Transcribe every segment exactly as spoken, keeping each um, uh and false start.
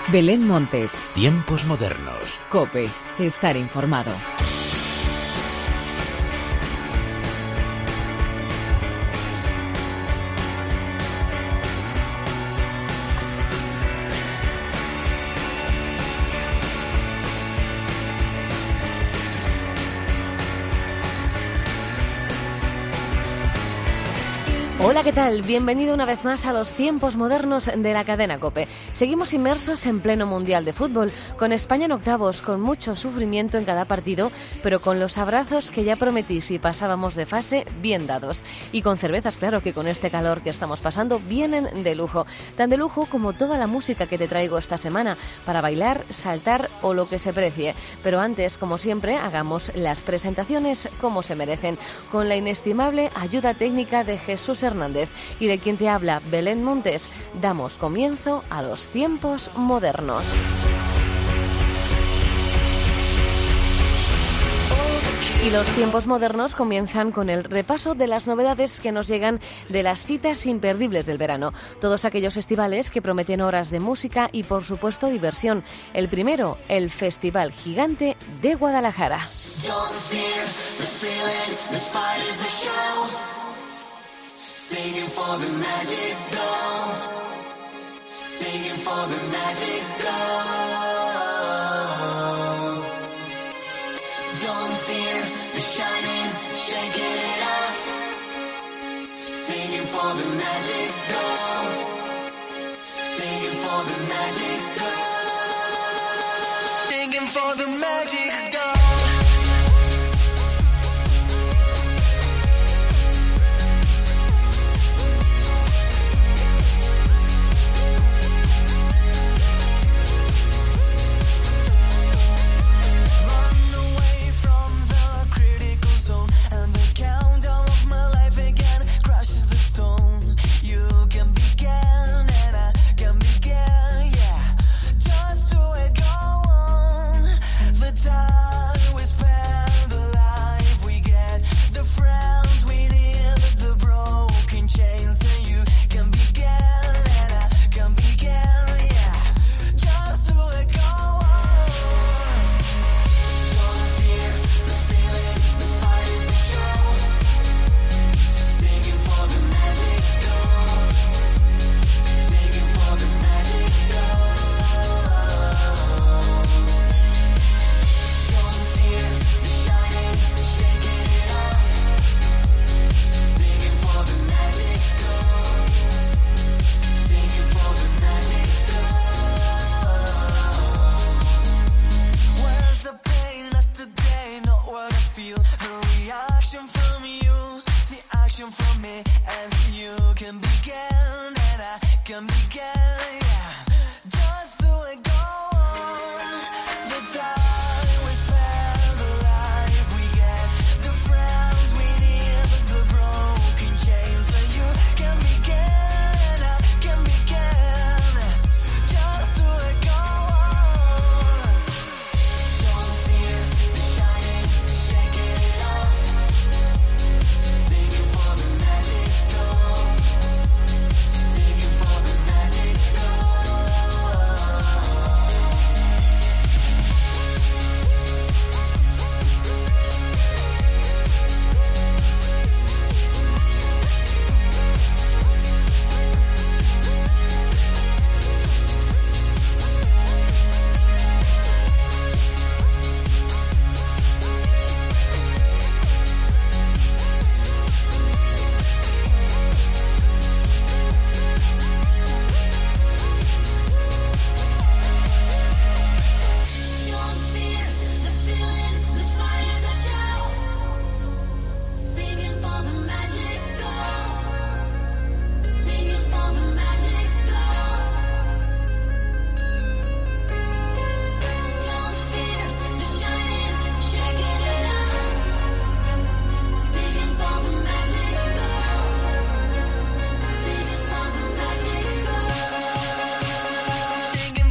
Belén Montes. Tiempos modernos. COPE. Estar informado. Hola, ¿qué tal? Bienvenido una vez más a los tiempos modernos de la cadena COPE. Seguimos inmersos en pleno Mundial de Fútbol, con España en octavos, con mucho sufrimiento en cada partido, pero con los abrazos que ya prometí si pasábamos de fase bien dados. Y con cervezas, claro, que con este calor que estamos pasando vienen de lujo. Tan de lujo como toda la música que te traigo esta semana, para bailar, saltar o lo que se precie. Pero antes, como siempre, hagamos las presentaciones como se merecen, con la inestimable ayuda técnica de Jesús Hernández. Y de quien te habla, Belén Montes, damos comienzo a los tiempos modernos. Y los tiempos modernos comienzan con el repaso de las novedades que nos llegan de las citas imperdibles del verano. Todos aquellos festivales que prometen horas de música y, por supuesto, diversión. El primero, el Festival Gigante de Guadalajara. Singing for the magic girl, singing for the magic girl. Don't fear the shining, shaking it off. Singing for the magic girl, singing for the magic girl, singing for the magic girl.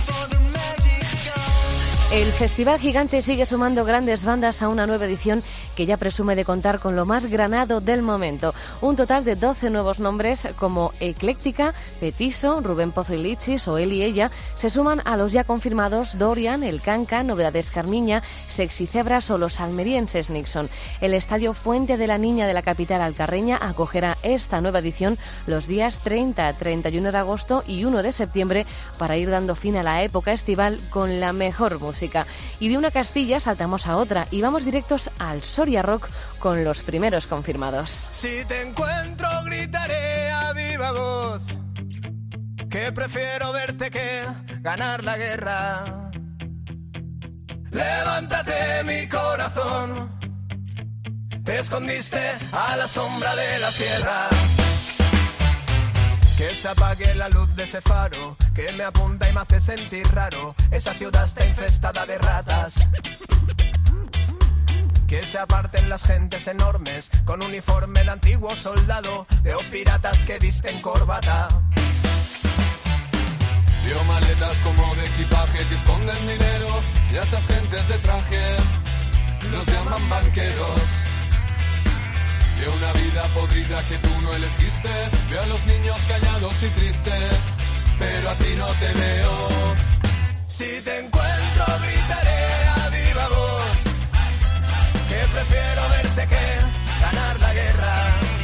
El Festival Gigante sigue sumando grandes bandas a una nueva edición que ya presume de contar con lo más granado del momento. Un total de doce nuevos nombres como Ecléctica, Petiso, Rubén Pozo y Lichis o Él y Ella se suman a los ya confirmados Dorian, El Canca, Novedades Carmiña, Sexy Cebras o los almerienses Nixon. El Estadio Fuente de la Niña de la capital alcarreña acogerá esta nueva edición los días treinta, treinta y uno de agosto y uno de septiembre para ir dando fin a la época estival con la mejor música. Y de una Castilla saltamos a otra y vamos directos al Soria Rock con los primeros confirmados. Si te encuentro gritaré a viva voz que prefiero verte que ganar la guerra. Levántate mi corazón, te escondiste a la sombra de la sierra. Que se apague la luz de ese faro que me apunta y me hace sentir raro. Esa ciudad está infestada de ratas. Que se aparten las gentes enormes con uniforme el antiguo soldado. Veo piratas que visten corbata. Veo maletas como de equipaje que esconden dinero y a esas gentes de traje los llaman banqueros. Veo una vida podrida que tú no elegiste. Veo a los niños callados y tristes, pero a ti no te veo. Si te encuentro gritaré a viva voz que prefiero verte que ganar la guerra.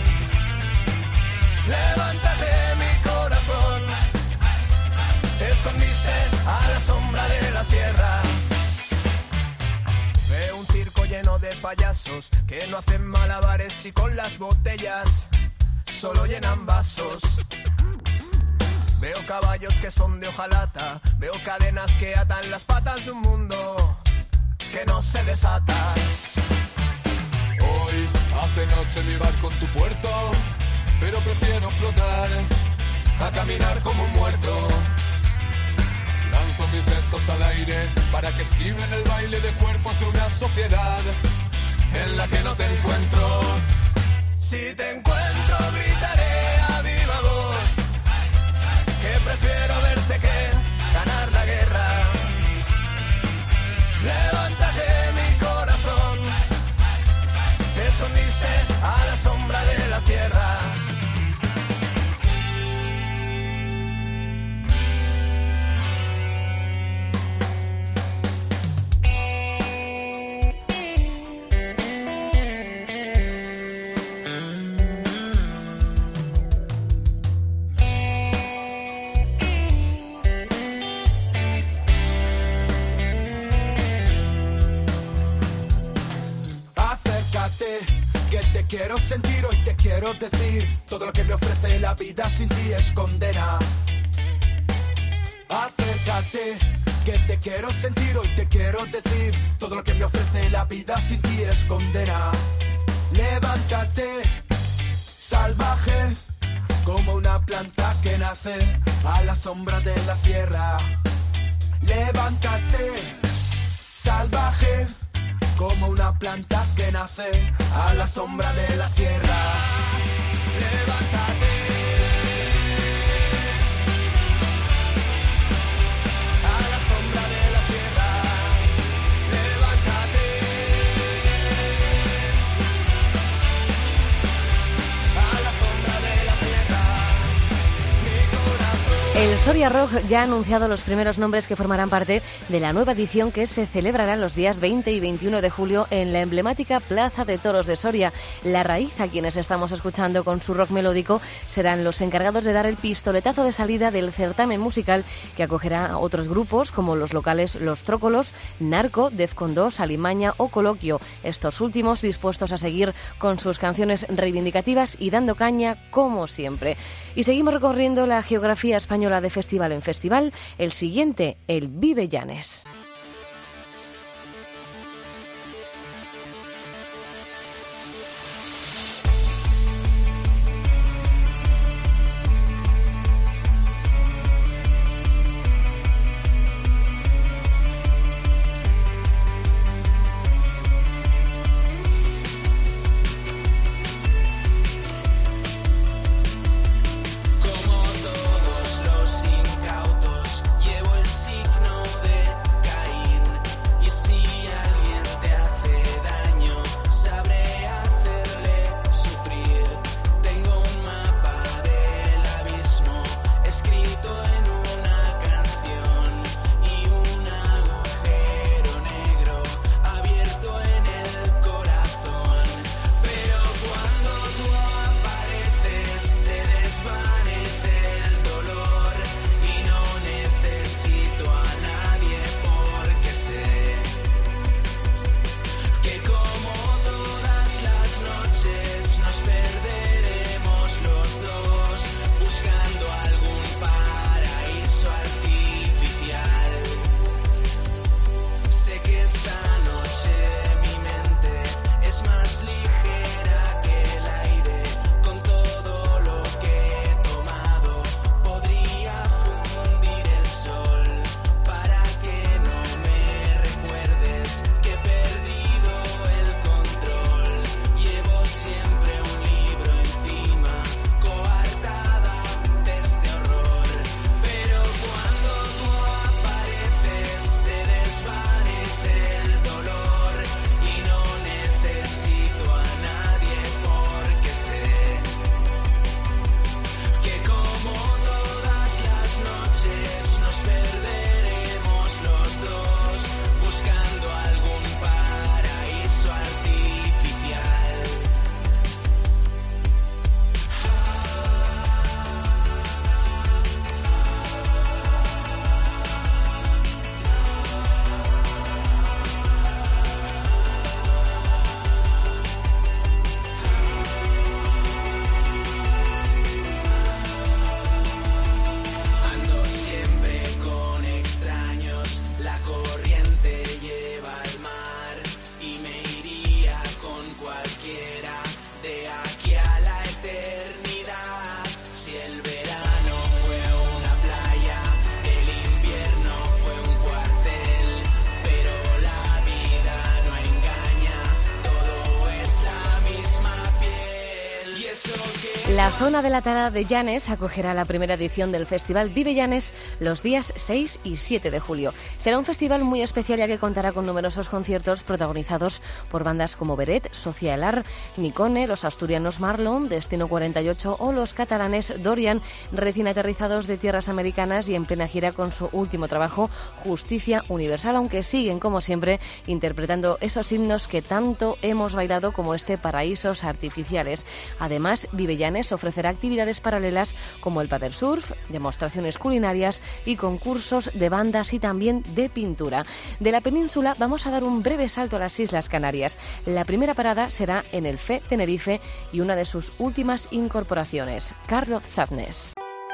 Levántate mi corazón, te escondiste a la sombra de la sierra. Veo un circo lleno de payasos que no hacen malabares y con las botellas solo llenan vasos. Veo caballos que son de hojalata, veo cadenas que atan las patas de un mundo que no se desata. Hoy hace noche en mi barco en tu puerto, pero prefiero flotar a caminar como un muerto. Lanzo mis besos al aire para que esquiven el baile de cuerpos de una sociedad en la que no te encuentro. Si te encuentro gritaré a viva voz que prefiero verte que ganar la guerra. Levántate mi corazón, te escondiste a la sombra de la sierra. Quiero sentir, hoy te quiero decir, todo lo que me ofrece la vida sin ti es condena. Acércate, que te quiero sentir, hoy te quiero decir, todo lo que me ofrece la vida sin ti es condena. Levántate, salvaje, como una planta que nace a la sombra de la sierra. Levántate, salvaje, como una planta que nace a la sombra de la sierra. Levántate, a la sombra de la sierra. Levántate, a la sombra de la sierra. Mi corazón. El Soria Rock ya ha anunciado los primeros nombres que formarán parte de la nueva edición que se celebrará los días veinte y veintiuno de julio en la emblemática Plaza de Toros de Soria. La Raíz, a quienes estamos escuchando con su rock melódico, serán los encargados de dar el pistoletazo de salida del certamen musical que acogerá a otros grupos como los locales Los Trócolos, Narco, Defcon dos, Alimaña o Coloquio. Estos últimos dispuestos a seguir con sus canciones reivindicativas y dando caña como siempre. Y seguimos recorriendo la geografía española de festival en festival. El siguiente, el Vive Llanes. Como todos los incautos, llevo el signo de zona de la Tala de Llanes acogerá la primera edición del Festival Vive Llanes los días seis y siete de julio. Será un festival muy especial ya que contará con numerosos conciertos protagonizados por bandas como Beret, Socialar, Nicone, los asturianos Marlon, Destino cuarenta y ocho o los catalanes Dorian, recién aterrizados de tierras americanas y en plena gira con su último trabajo, Justicia Universal, aunque siguen, como siempre, interpretando esos himnos que tanto hemos bailado como este Paraísos Artificiales. Además, Vive Llanes ofrecerá actividades paralelas como el paddle surf, demostraciones culinarias y concursos de bandas y también de pintura. De la península vamos a dar un breve salto a las Islas Canarias. La primera parada será en el F E Tenerife y una de sus últimas incorporaciones, Carlos Sadness.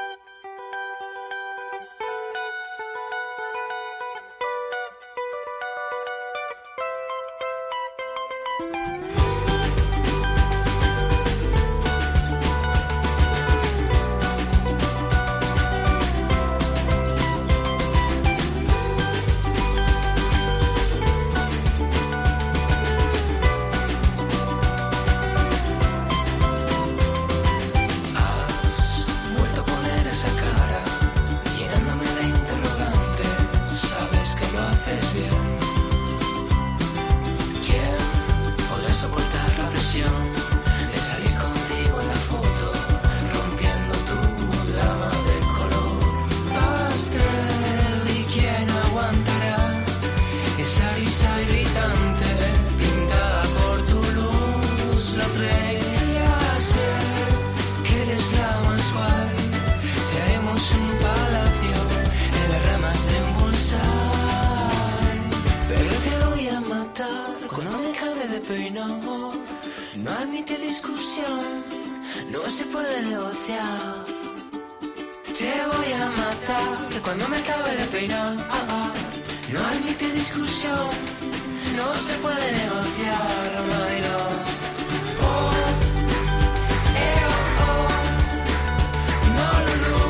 No admite discusión, no se puede negociar. Te voy a matar cuando me acabe de peinar. Ah, ah. No admite discusión, no se puede negociar, my love. Oh, eh, oh, oh. No, Lulu.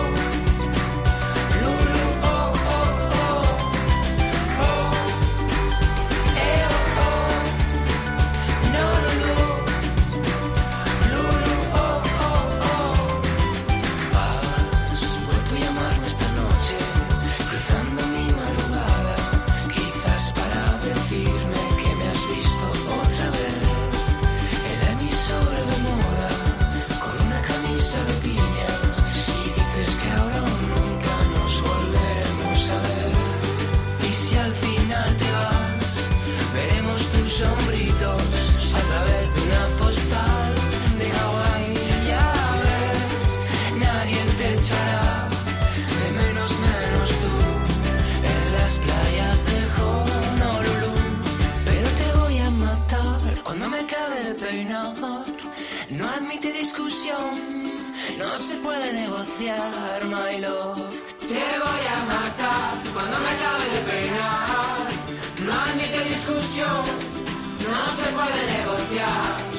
Lulu, oh, oh, oh. Oh, eh, oh, oh. No, Lulu. Lulu, oh, oh, oh. Has vuelto a llamarme esta noche, cruzando mi madrugada, quizás para decirme que me has visto otra vez. El emisor de moda, con una camisa de piñas, y dices que ahora o nunca nos volveremos a ver. Y si al final te vas, veremos tus hombritos a través de una postal de Hawái. Ya ves, nadie te echará de menos menos tú en las playas de Honolulu. Pero te voy a matar cuando me acabe de peinar. No admite discusión, no se puede negociar, my love. Te voy a matar cuando me acabe de peinar. No admite discusión, no se puede negociar.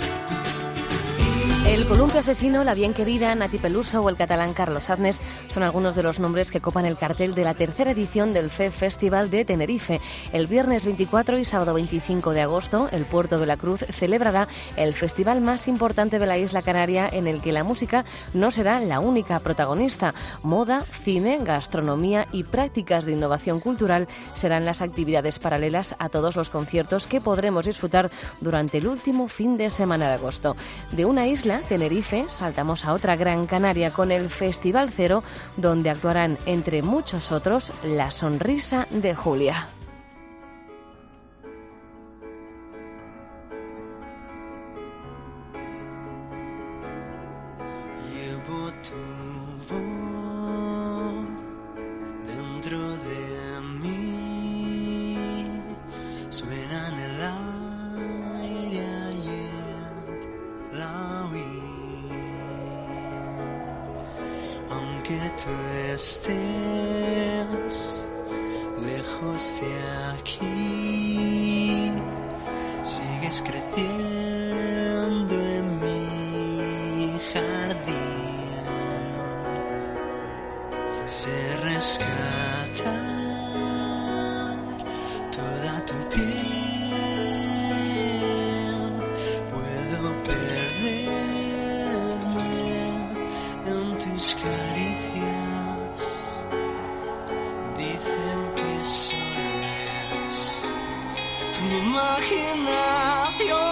El columpio asesino, la bien querida Nati Peluso o el catalán Carlos Sadness son algunos de los nombres que copan el cartel de la tercera edición del F E Festival de Tenerife. El viernes veinticuatro y sábado veinticinco de agosto, el Puerto de la Cruz celebrará el festival más importante de la isla canaria, en el que la música no será la única protagonista. Moda, cine, gastronomía y prácticas de innovación cultural serán las actividades paralelas a todos los conciertos que podremos disfrutar durante el último fin de semana de agosto. De una isla, Tenerife, saltamos a otra Gran Canaria con el Festival Cero, donde actuarán, entre muchos otros, La Sonrisa de Julia. Llevo tu voz dentro de mí, suena en el aire, ayer la oí. Aunque tú estés lejos de aquí, sigues creciendo en mi jardín. Sé rescatar toda tu piel, puedo perderme tus caricias dicen que solo es mi imaginación.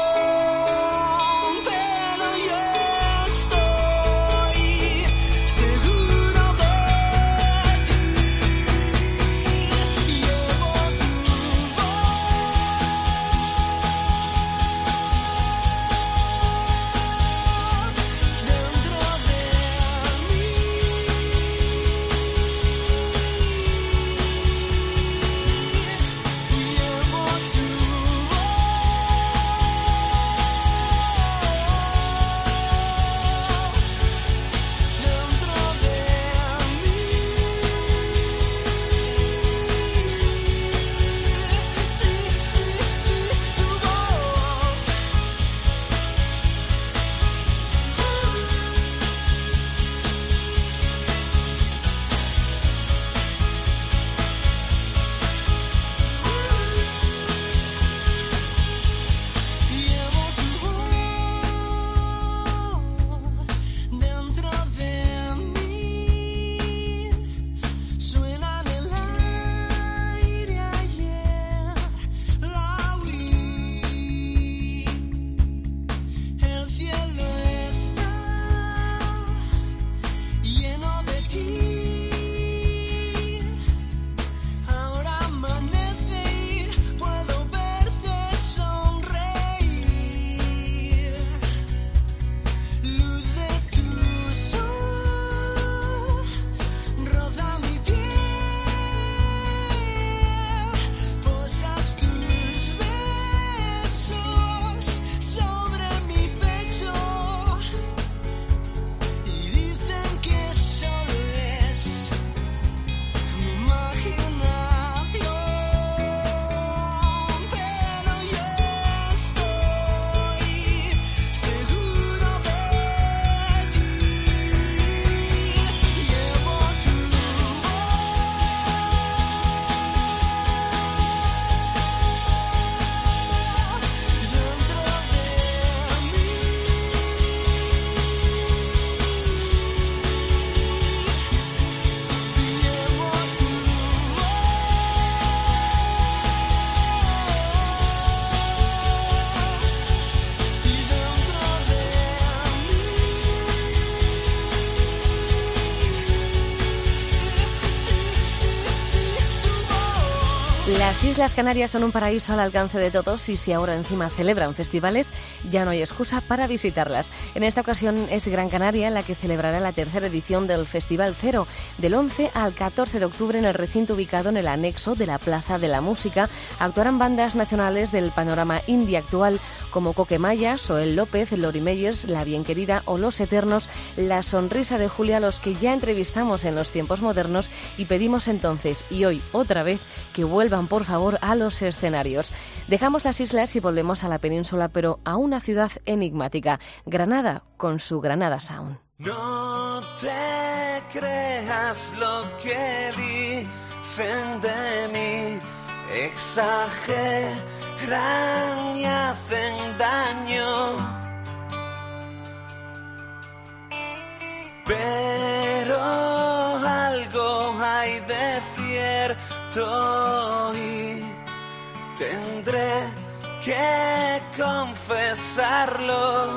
Las Islas Canarias son un paraíso al alcance de todos y si ahora encima celebran festivales, ya no hay excusa para visitarlas. En esta ocasión es Gran Canaria la que celebrará la tercera edición del Festival Cero. Del once al catorce de octubre en el recinto ubicado en el anexo de la Plaza de la Música actuarán bandas nacionales del panorama indie actual como Coquemaya, Soel López, Lori Meyers, La Bien Querida o Los Eternos, La Sonrisa de Julia, los que ya entrevistamos en los tiempos modernos y pedimos entonces y hoy otra vez que vuelvan por favor a los escenarios. Dejamos las islas y volvemos a la península, pero a una ciudad enigmática, Granada, con su Granada Sound. No te creas lo que dicen de mí, exageran y hacen daño, pero algo hay de cierto y tendré que confesarlo.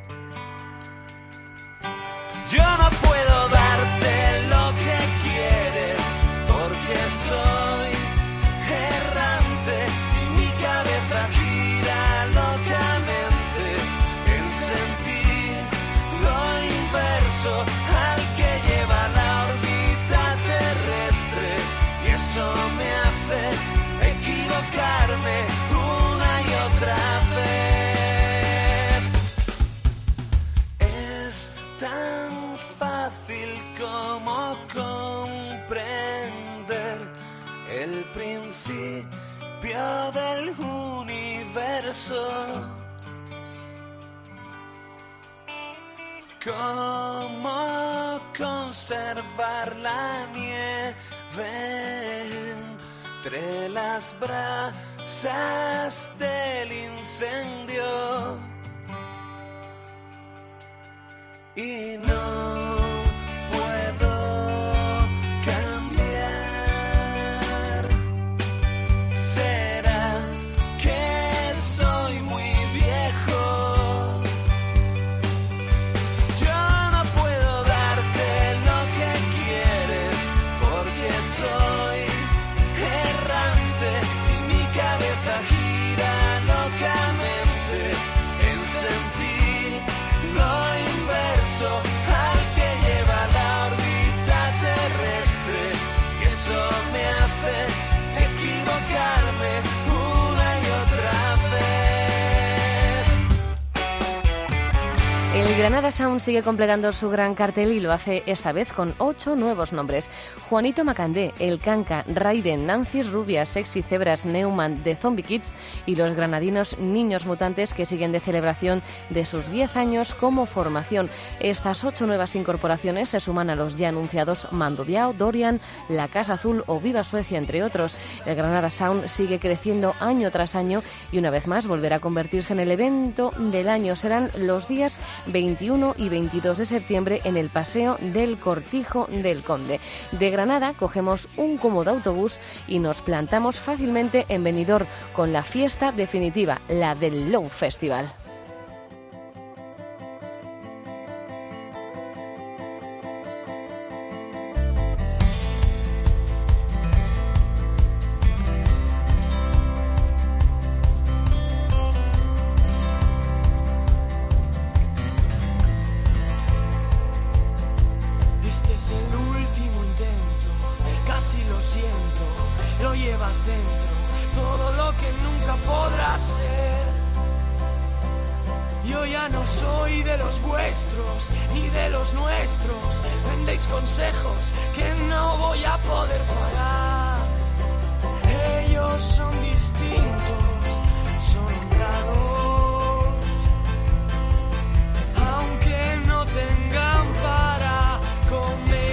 Yo no puedo darte lo que quieres porque soy errante y mi cabeza gira locamente en sentido inverso al que lleva la órbita terrestre y eso me hace equivocarme una y otra vez. Es tan fácil como comprender el principio del universo. Cómo conservar la nieve entre las brasas del incendio. Y no Granada Sound sigue completando su gran cartel y lo hace esta vez con ocho nuevos nombres. Juanito Macandé, El Canca, Raiden, Nancy Rubia, Sexy Zebras, Neumann, The Zombie Kids y los granadinos Niños Mutantes, que siguen de celebración de sus diez años como formación. Estas ocho nuevas incorporaciones se suman a los ya anunciados Mando Diao, Dorian, La Casa Azul o Viva Suecia, entre otros. El Granada Sound sigue creciendo año tras año y una vez más volverá a convertirse en el evento del año. Serán los días veintiuno y veintidós de septiembre en el Paseo del Cortijo del Conde. De Granada cogemos un cómodo autobús y nos plantamos fácilmente en Benidorm con la fiesta definitiva, la del Low Festival. Consejos que no voy a poder pagar. Ellos son distintos, son honrados, aunque no tengan para comer.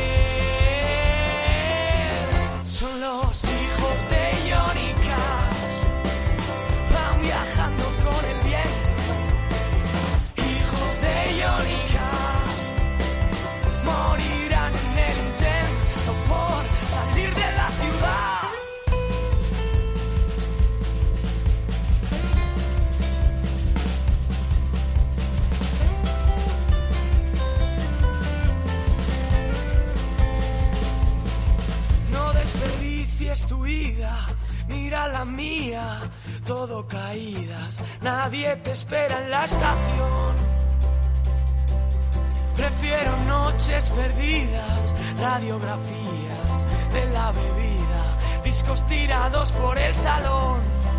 Son los hijos de Johnny Cash, van viajando con el viento. Hijos de Johnny Cash, morir salir de la ciudad. No desperdicies tu vida, mira la mía, todo caídas, nadie te espera en la estación. Prefiero noches perdidas, radiografías de la bebida, discos tirados por el salón.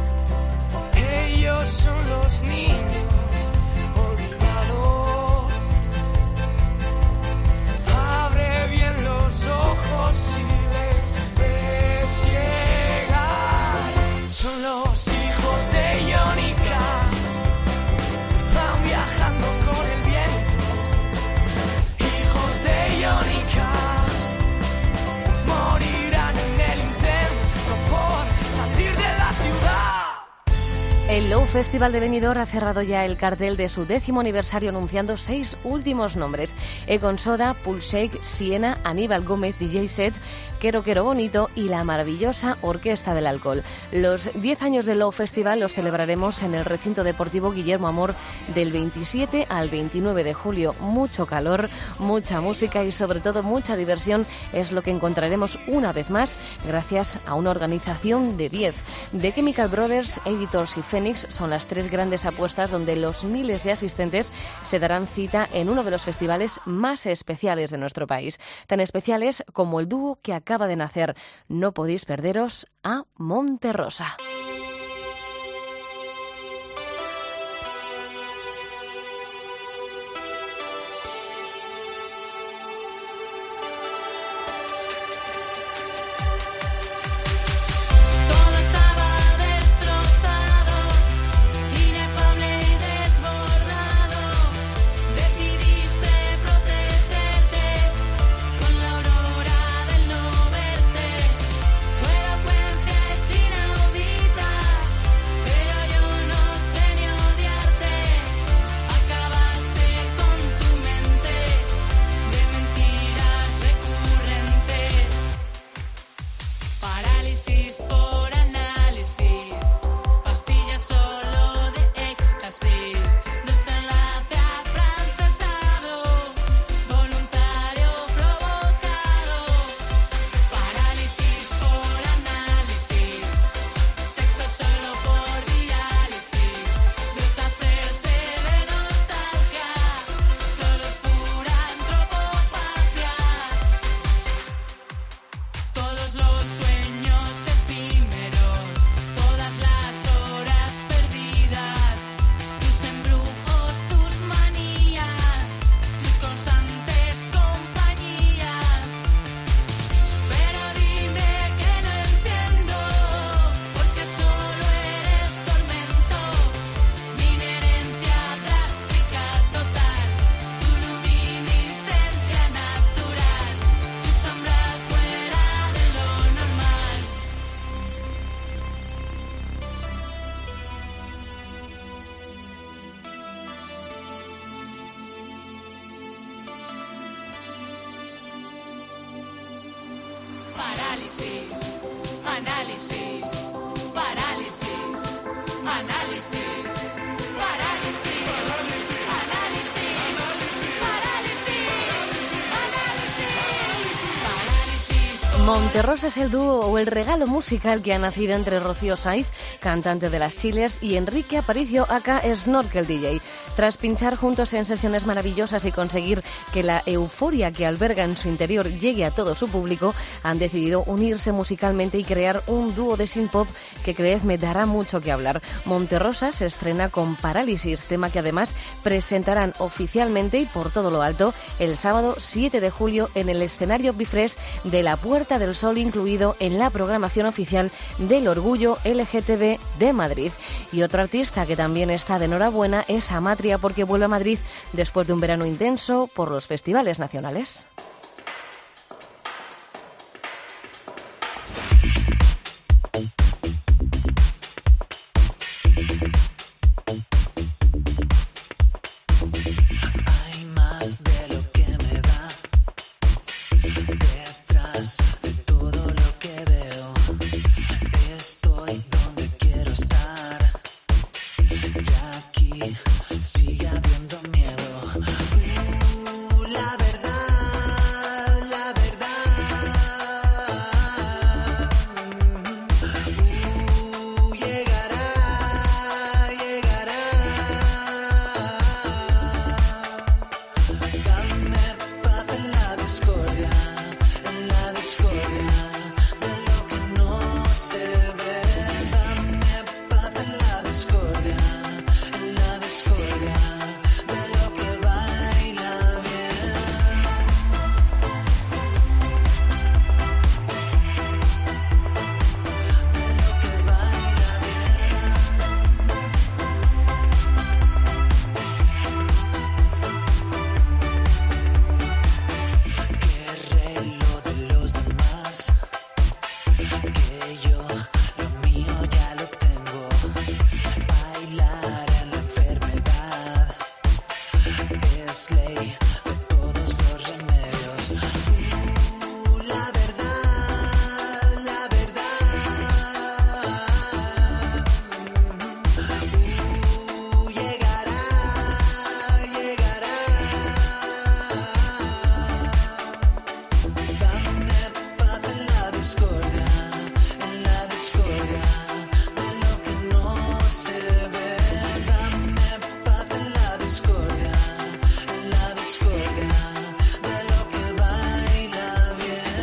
Ellos son los niños olvidados. Abre bien los ojos y les ves llegar. Son los hijos de Johnny Cash, van viajando con el viento. De Johnny Cash, morirán en el intento por salir de la ciudad. El Low Festival de Benidorm ha cerrado ya el cartel de su décimo aniversario anunciando seis últimos nombres: Egon Soda, Pulshake, Siena, Aníbal Gómez, D J Set, Quero Quero Bonito y la maravillosa Orquesta del Alcohol. Los diez años del Low Festival los celebraremos en el recinto deportivo Guillermo Amor del veintisiete al veintinueve de julio. Mucho calor, mucha música y sobre todo mucha diversión es lo que encontraremos una vez más gracias a una organización de diez. The Chemical Brothers, Editors y Phoenix son las tres grandes apuestas donde los miles de asistentes se darán cita en uno de los festivales más especiales de nuestro país. Tan especiales como el dúo que acaba de nacer. No podéis perderos a Monterrosa. Fue elocuencia sin audita. Análisis, análisis, parálisis, análisis, parálisis, análisis, parálisis, análisis. Monterrosa es el dúo o el regalo musical que ha nacido entre Rocío Saiz, cantante de Las Chiles, y Enrique Aparicio, aka Snorkel D J. Tras pinchar juntos en sesiones maravillosas y conseguir que la euforia que alberga en su interior llegue a todo su público, han decidido unirse musicalmente y crear un dúo de synth-pop que, creedme, dará mucho que hablar. Monterrosa se estrena con Parálisis, tema que además presentarán oficialmente y por todo lo alto el sábado siete de julio en el escenario Bifres de la Puerta del Sol, incluido en la programación oficial del Orgullo L G T B de Madrid. Y otro artista que también está de enhorabuena es Amatria, porque vuelve a Madrid después de un verano intenso por los festivales nacionales. Hay más de lo que me da detrás de todo lo que veo. Estoy donde quiero estar y aquí sigue habiendo miedo. Uh, la verdad, la verdad. Uh, llegará, llegará. Dame paz en la discordia, en la discordia de lo que no se ve. Dame paz en la discordia, en la discordia de lo que baila bien. De lo que baila bien. Querré lo de los demás, que yo lo mío ya lo tengo. Bailar en la enfermedad es ley de todos los remedios. Uh, la verdad, la verdad. Uh, llegará, llegará. Dame paz en la discordia, en la discordia de lo que no se ve. Dame paz en la discordia, en la discordia de lo que baila bien.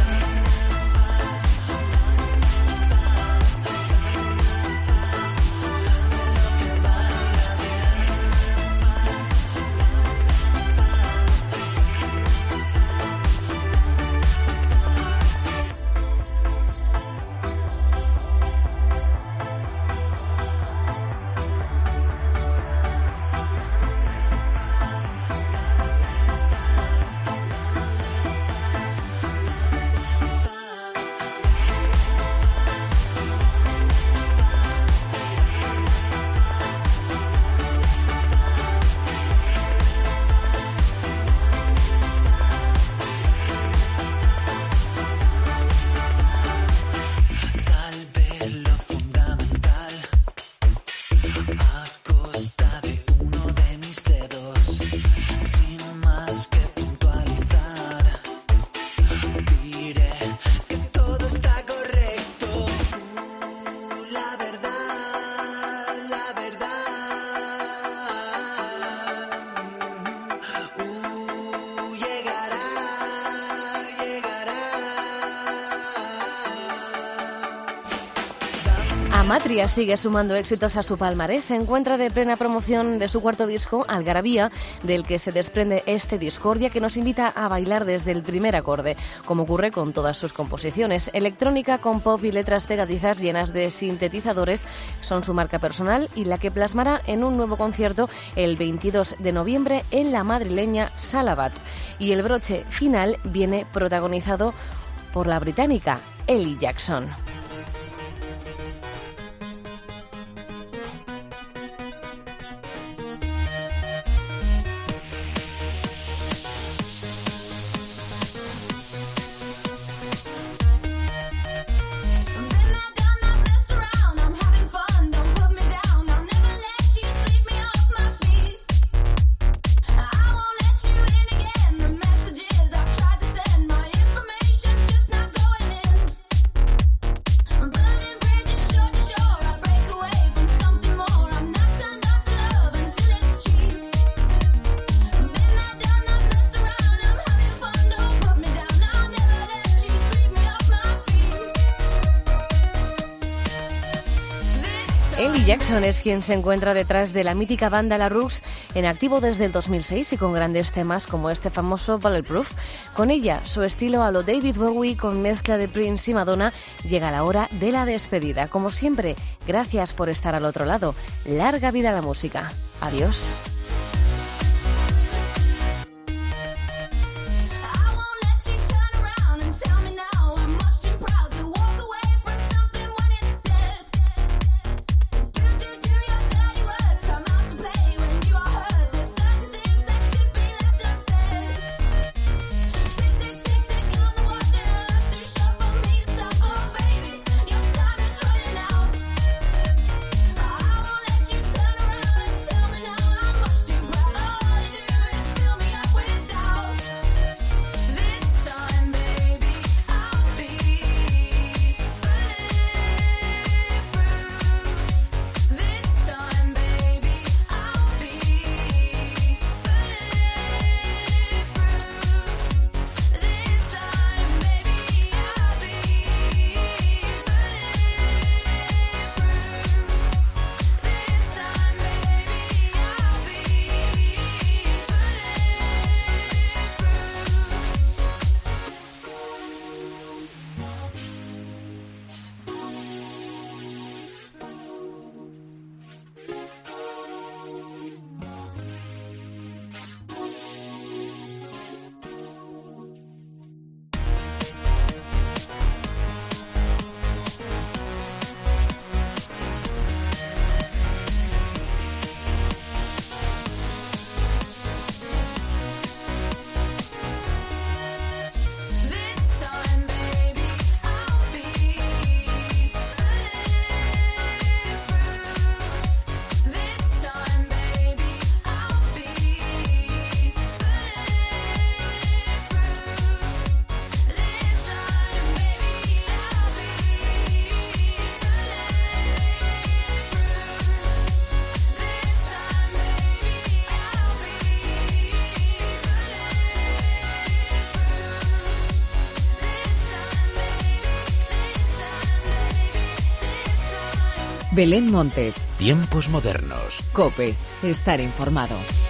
Salve lo fundamental a costa de uno de mis dedos, sin más que puntualizar. Diré que todo está correcto. Uh, la verdad, la verdad. Uh, llegará, llegará. Amatria sigue sumando éxitos a su palmarés. Se encuentra de plena promoción de su cuarto disco, Algarabía, del que se desprende este Discordia, que nos invita a bailar desde el primer acorde, como ocurre con todas sus composiciones. Electrónica con pop y letras pegadizas llenas de sintetizadores son su marca personal y la que plasmará en un nuevo concierto el veintidós de noviembre en la madrileña Salabat. Y el broche final viene protagonizado por la británica Ellie Jackson. Stevie Jackson es quien se encuentra detrás de la mítica banda La Roux, en activo desde el dos mil seis y con grandes temas como este famoso Bulletproof. Con ella, su estilo a lo David Bowie con mezcla de Prince y Madonna, llega la hora de la despedida. Como siempre, gracias por estar al otro lado. Larga vida a la música. Adiós. Belén Montes. Tiempos modernos. COPE. Estar informado.